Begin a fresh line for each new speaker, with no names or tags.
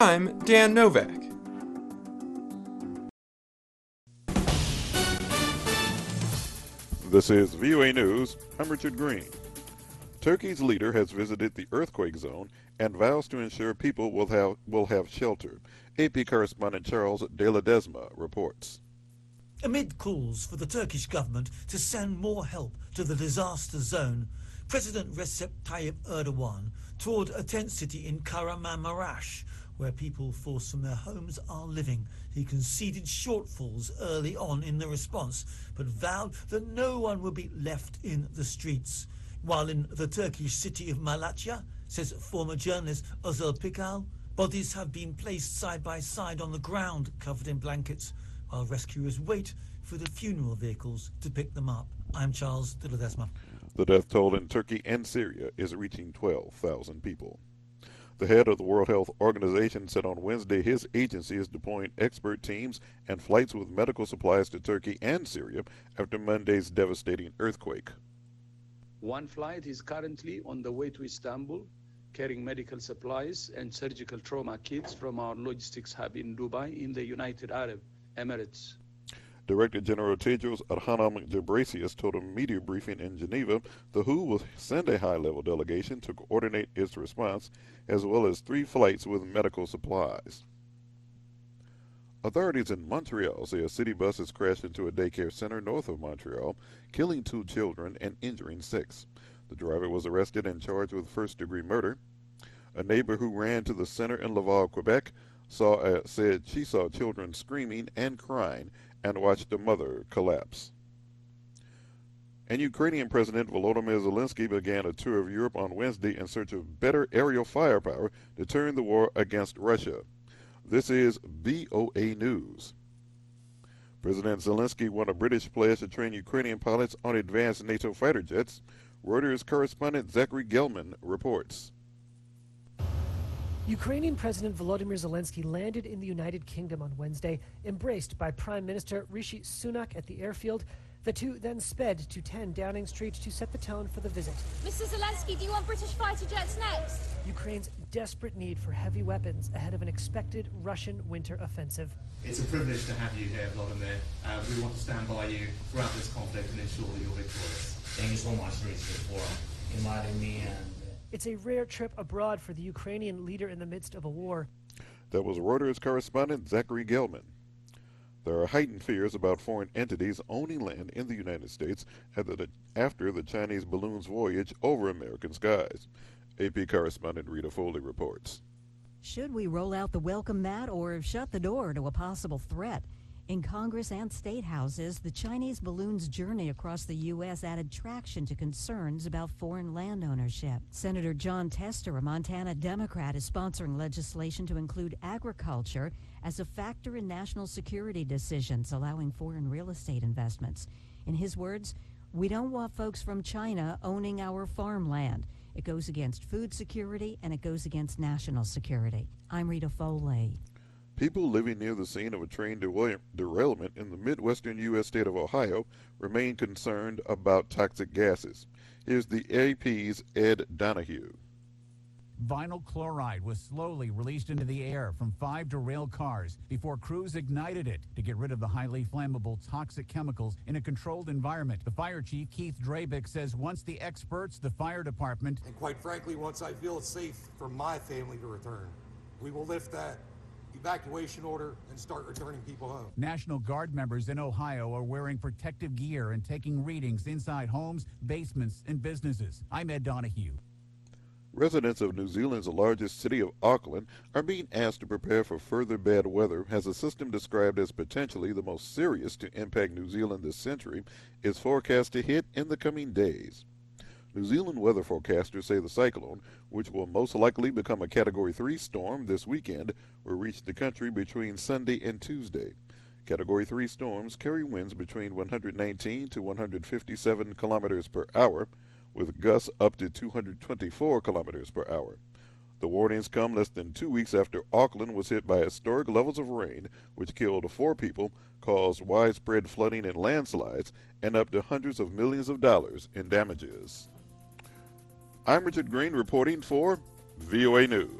I'm Dan Novak.
This is VOA News. I'm Richard Green. Turkey's leader has visited the earthquake zone and vows to ensure people will have shelter. AP correspondent Charles De Ledesma reports.
Amid calls for the Turkish government to send more help to the disaster zone, President Recep Tayyip Erdogan toured a tent city in Kahramanmaraş, where people forced from their homes are living. He conceded shortfalls early on in the response, but vowed that no one will be left in the streets. While in the Turkish city of Malatya, says former journalist Özel Pikal, bodies have been placed side by side on the ground, covered in blankets, while rescuers wait for the funeral vehicles to pick them up. I'm Charles De Ledesma.
The death toll in Turkey and Syria is reaching 12,000 people. The head of the World Health Organization said on Wednesday his agency is deploying expert teams and flights with medical supplies to Turkey and Syria after Monday's devastating earthquake.
One flight is currently on the way to Istanbul, carrying medical supplies and surgical trauma kits from our logistics hub in Dubai in the United Arab Emirates.
Director General Tedros Adhanom Ghebreyesus told a media briefing in Geneva the WHO will send a high-level delegation to coordinate its response, as well as 3 flights with medical supplies. Authorities in Montreal say a city bus has crashed into a daycare center north of Montreal, killing 2 children and injuring 6. The driver was arrested and charged with first-degree murder. A neighbor who ran to the center in Laval, Quebec, said she saw children screaming and crying and watched a mother collapse. And Ukrainian President Volodymyr Zelensky began a tour of Europe on Wednesday in search of better aerial firepower to turn the war against Russia. This is VOA News. President Zelensky won a British pledge to train Ukrainian pilots on advanced NATO fighter jets. Reuters correspondent Zachary Gelman reports.
Ukrainian President Volodymyr Zelensky landed in the United Kingdom on Wednesday, embraced by Prime Minister Rishi Sunak at the airfield. The two then sped to 10 Downing Street to set the tone for the visit.
Mr. Zelensky, do you want British fighter jets next?
Ukraine's desperate need for heavy weapons ahead of an expected Russian winter offensive.
It's a privilege to have you here, Volodymyr. We want to stand by you throughout this conflict and ensure that you're victorious.
Thank you so much, Richard, for inviting me.
It's a rare trip abroad for the Ukrainian leader in the midst of a war.
That was Reuters correspondent Zachary Gelman. There are heightened fears about foreign entities owning land in the United States after the Chinese balloon's voyage over American skies. AP correspondent Rita Foley reports.
Should we roll out the welcome mat or shut the door to a possible threat? In Congress and state houses, the Chinese balloon's journey across the U.S. added traction to concerns about foreign land ownership. Senator John Tester, a Montana Democrat, is sponsoring legislation to include agriculture as a factor in national security decisions, allowing foreign real estate investments. In his words, "We don't want folks from China owning our farmland. It goes against food security and it goes against national security." I'm Rita Foley.
People living near the scene of a train derailment in the midwestern U.S. state of Ohio remain concerned about toxic gases. Here's the AP's Ed Donahue.
Vinyl chloride was slowly released into the air from 5 derailed cars before crews ignited it to get rid of the highly flammable toxic chemicals in a controlled environment. The fire chief, Keith Drabick, says once the experts, the fire department,
and quite frankly, once I feel it's safe for my family to return, we will lift that evacuation order and start returning people home.
National Guard members in Ohio are wearing protective gear and taking readings inside homes, basements, and businesses. I'm Ed Donahue.
Residents of New Zealand's largest city of Auckland are being asked to prepare for further bad weather as a system described as potentially the most serious to impact New Zealand this century is forecast to hit in the coming days. New Zealand weather forecasters say the cyclone, which will most likely become a Category 3 storm this weekend, will reach the country between Sunday and Tuesday. Category 3 storms carry winds between 119 to 157 kilometers per hour, with gusts up to 224 kilometers per hour. The warnings come less than 2 weeks after Auckland was hit by historic levels of rain, which killed 4 people, caused widespread flooding and landslides, and up to hundreds of millions of dollars in damages. I'm Richard Green reporting for VOA News.